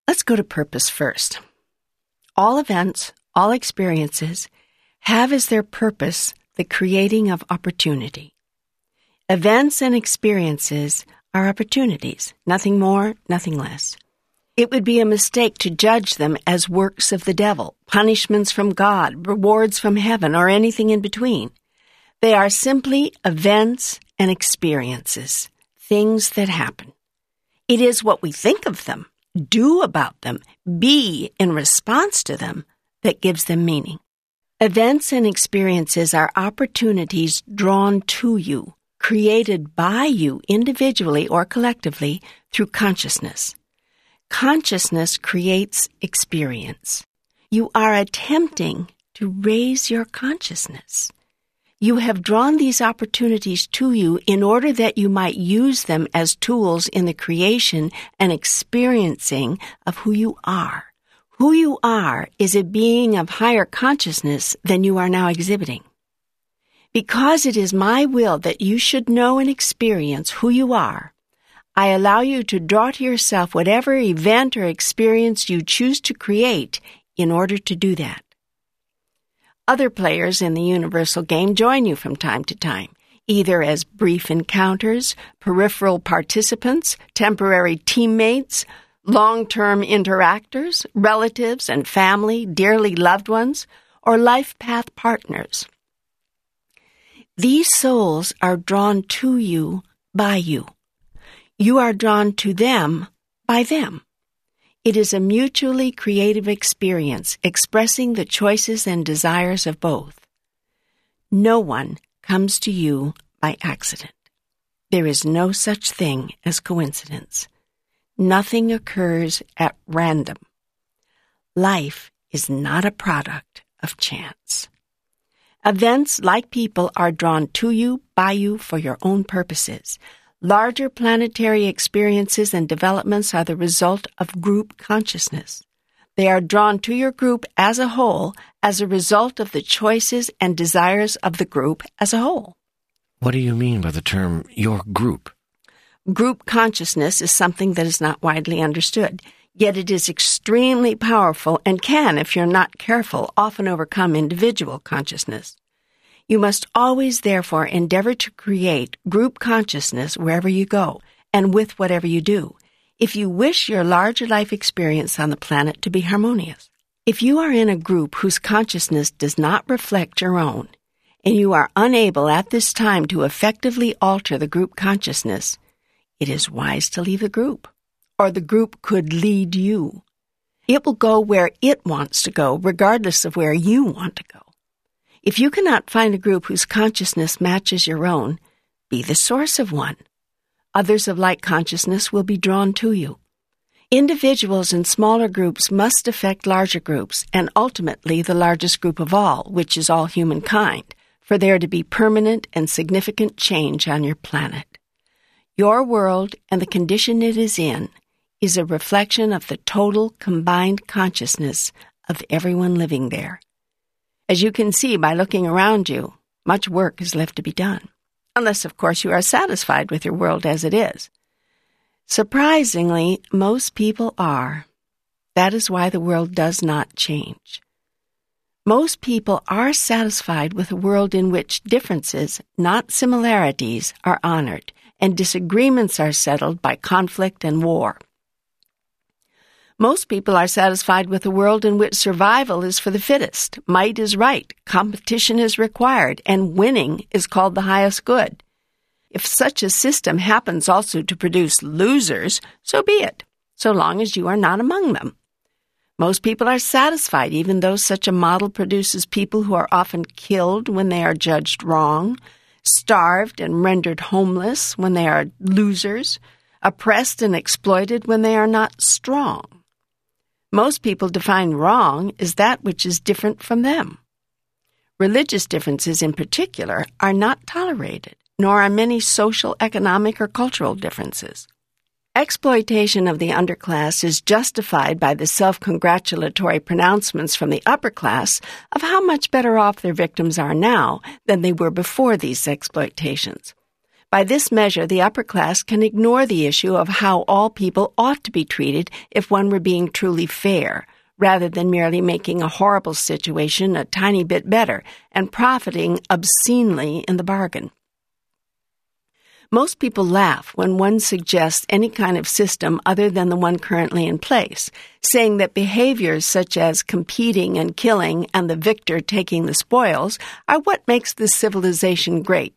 Let's go to purpose first. All events, all experiences have as their purpose the creating of opportunity. Events and experiences are opportunities, nothing more, nothing less. It would be a mistake to judge them as works of the devil, punishments from God, rewards from heaven, or anything in between. They are simply events and experiences, things that happen. It is what we think of them, do about them, be in response to them, that gives them meaning. Events and experiences are opportunities drawn to you, created by you individually or collectively through consciousness. Consciousness creates experience. You are attempting to raise your consciousness. You have drawn these opportunities to you in order that you might use them as tools in the creation and experiencing of who you are. Who you are is a being of higher consciousness than you are now exhibiting. Because it is my will that you should know and experience who you are, I allow you to draw to yourself whatever event or experience you choose to create in order to do that. Other players in the universal game join you from time to time, either as brief encounters, peripheral participants, temporary teammates, long-term interactors, relatives and family, dearly loved ones, or life path partners. These souls are drawn to you by you. You are drawn to them by them. It is a mutually creative experience expressing the choices and desires of both. No one comes to you by accident. There is no such thing as coincidence. Nothing occurs at random. Life is not a product of chance. Events, like people, are drawn to you, by you, for your own purposes. Larger planetary experiences and developments are the result of group consciousness. They are drawn to your group as a whole as a result of the choices and desires of the group as a whole. What do you mean by the term, your group? Group consciousness is something that is not widely understood, yet it is extremely powerful and can, if you're not careful, often overcome individual consciousness. You must always, therefore, endeavor to create group consciousness wherever you go and with whatever you do, if you wish your larger life experience on the planet to be harmonious. If you are in a group whose consciousness does not reflect your own, and you are unable at this time to effectively alter the group consciousness, it is wise to leave the group, or the group could lead you. It will go where it wants to go, regardless of where you want to go. If you cannot find a group whose consciousness matches your own, be the source of one. Others of like consciousness will be drawn to you. Individuals in smaller groups must affect larger groups, and ultimately the largest group of all, which is all humankind, for there to be permanent and significant change on your planet. Your world and the condition it is in is a reflection of the total combined consciousness of everyone living there. As you can see by looking around you, much work is left to be done, unless, of course, you are satisfied with your world as it is. Surprisingly, most people are. That is why the world does not change. Most people are satisfied with a world in which differences, not similarities, are honored, and disagreements are settled by conflict and war. Most people are satisfied with a world in which survival is for the fittest, might is right, competition is required, and winning is called the highest good. If such a system happens also to produce losers, so be it, so long as you are not among them. Most people are satisfied even though such a model produces people who are often killed when they are judged wrong, starved and rendered homeless when they are losers, oppressed and exploited when they are not strong. Most people define wrong as that which is different from them. Religious differences in particular are not tolerated, nor are many social, economic, or cultural differences. Exploitation of the underclass is justified by the self-congratulatory pronouncements from the upper class of how much better off their victims are now than they were before these exploitations. By this measure, the upper class can ignore the issue of how all people ought to be treated if one were being truly fair, rather than merely making a horrible situation a tiny bit better and profiting obscenely in the bargain. Most people laugh when one suggests any kind of system other than the one currently in place, saying that behaviors such as competing and killing and the victor taking the spoils are what makes this civilization great.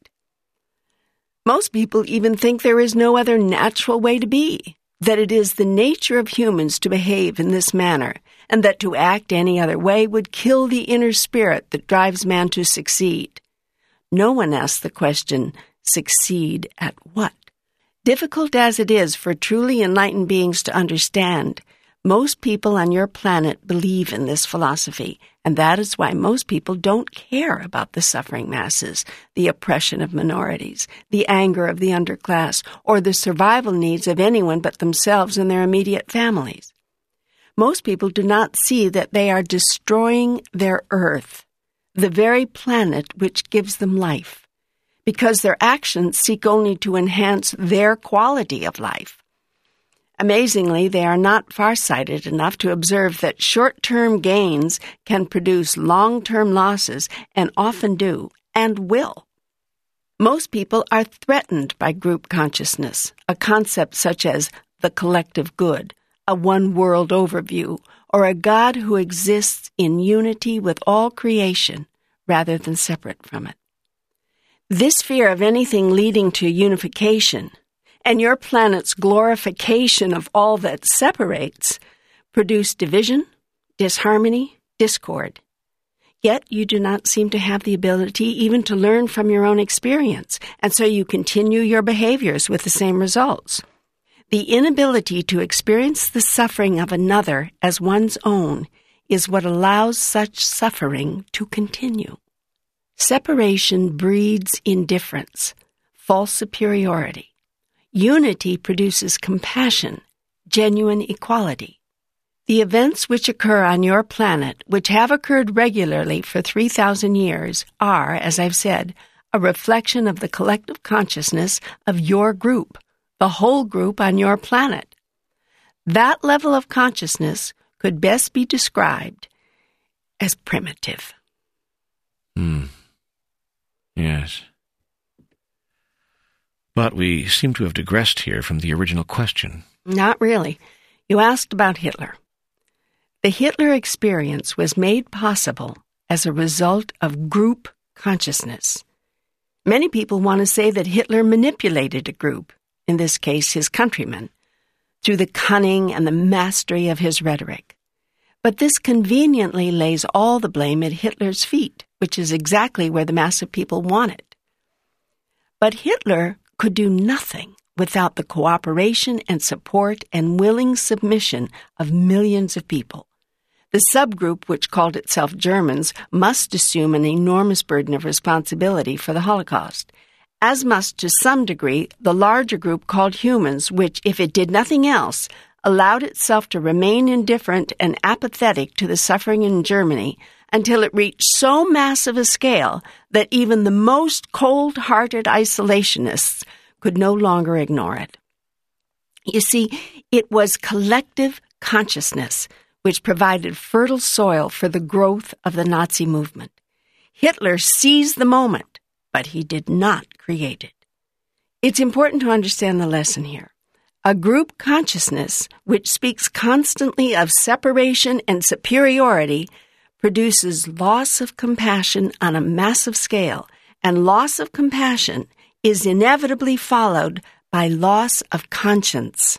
Most people even think there is no other natural way to be, that it is the nature of humans to behave in this manner, and that to act any other way would kill the inner spirit that drives man to succeed. No one asks the question, succeed at what? Difficult as it is for truly enlightened beings to understand, most people on your planet believe in this philosophy, and that is why most people don't care about the suffering masses, the oppression of minorities, the anger of the underclass, or the survival needs of anyone but themselves and their immediate families. Most people do not see that they are destroying their earth, the very planet which gives them life, because their actions seek only to enhance their quality of life. Amazingly, they are not far-sighted enough to observe that short-term gains can produce long-term losses, and often do, and will. Most people are threatened by group consciousness, a concept such as the collective good, a one-world overview, or a God who exists in unity with all creation rather than separate from it. This fear of anything leading to unification and your planet's glorification of all that separates produce division, disharmony, discord. Yet you do not seem to have the ability even to learn from your own experience, and so you continue your behaviors with the same results. The inability to experience the suffering of another as one's own is what allows such suffering to continue. Separation breeds indifference, false superiority. Unity produces compassion, genuine equality. The events which occur on your planet, which have occurred regularly for 3,000 years, are, as I've said, a reflection of the collective consciousness of your group, the whole group on your planet. That level of consciousness could best be described as primitive. Yes. But we seem to have digressed here from the original question. Not really. You asked about Hitler. The Hitler experience was made possible as a result of group consciousness. Many people want to say that Hitler manipulated a group, in this case his countrymen, through the cunning and the mastery of his rhetoric. But this conveniently lays all the blame at Hitler's feet, which is exactly where the mass of people want it. But Hitler could do nothing without the cooperation and support and willing submission of millions of people. The subgroup, which called itself Germans, must assume an enormous burden of responsibility for the Holocaust, as must to some degree the larger group called humans, which, if it did nothing else, allowed itself to remain indifferent and apathetic to the suffering in Germany until it reached so massive a scale that even the most cold-hearted isolationists could no longer ignore it. You see, it was collective consciousness which provided fertile soil for the growth of the Nazi movement. Hitler seized the moment, but he did not create it. It's important to understand the lesson here. A group consciousness, which speaks constantly of separation and superiority, produces loss of compassion on a massive scale, and loss of compassion is inevitably followed by loss of conscience.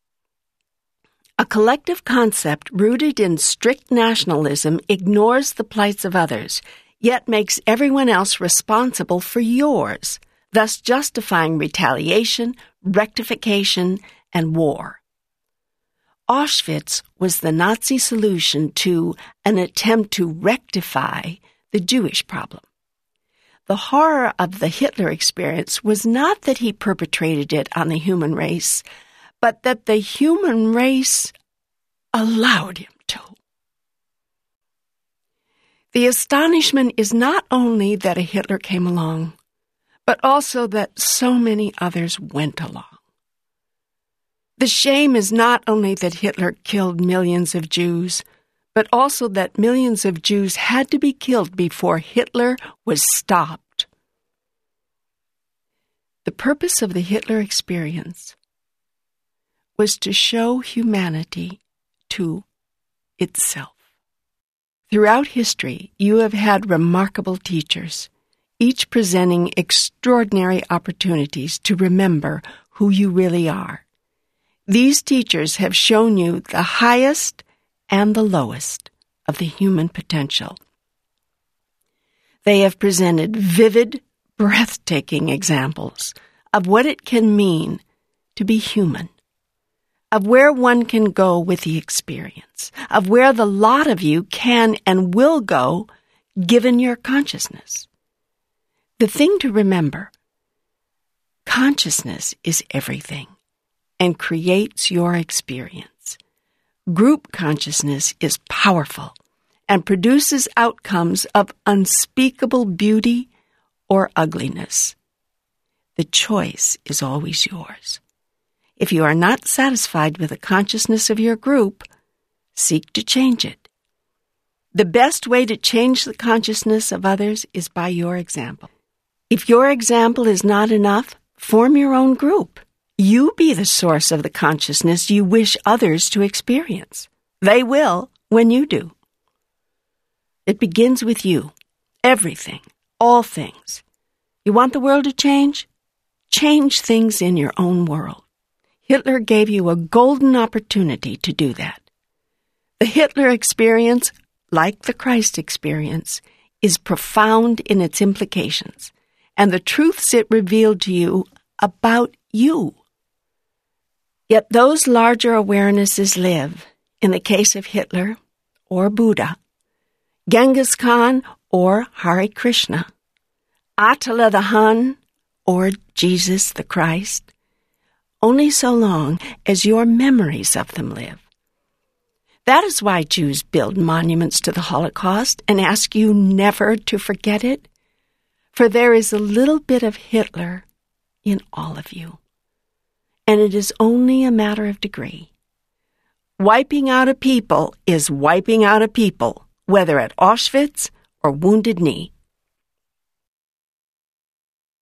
A collective concept rooted in strict nationalism ignores the plights of others, yet makes everyone else responsible for yours, thus justifying retaliation, rectification, and war. Auschwitz was the Nazi solution to an attempt to rectify the Jewish problem. The horror of the Hitler experience was not that he perpetrated it on the human race, but that the human race allowed him to. The astonishment is not only that a Hitler came along, but also that so many others went along. The shame is not only that Hitler killed millions of Jews, but also that millions of Jews had to be killed before Hitler was stopped. The purpose of the Hitler experience was to show humanity to itself. Throughout history, you have had remarkable teachers, each presenting extraordinary opportunities to remember who you really are. These teachers have shown you the highest and the lowest of the human potential. They have presented vivid, breathtaking examples of what it can mean to be human, of where one can go with the experience, of where the lot of you can and will go given your consciousness. The thing to remember, consciousness is everything and creates your experience. Group consciousness is powerful and produces outcomes of unspeakable beauty or ugliness. The choice is always yours. If you are not satisfied with the consciousness of your group, seek to change it. The best way to change the consciousness of others is by your example. If your example is not enough, form your own group. You be the source of the consciousness you wish others to experience. They will when you do. It begins with you. Everything. All things. You want the world to change? Change things in your own world. Hitler gave you a golden opportunity to do that. The Hitler experience, like the Christ experience, is profound in its implications and the truths it revealed to you about you. Yet those larger awarenesses live, in the case of Hitler or Buddha, Genghis Khan or Hare Krishna, Attila the Hun or Jesus the Christ, only so long as your memories of them live. That is why Jews build monuments to the Holocaust and ask you never to forget it, for there is a little bit of Hitler in all of you, and it is only a matter of degree. Wiping out a people is wiping out a people, whether at Auschwitz or Wounded Knee.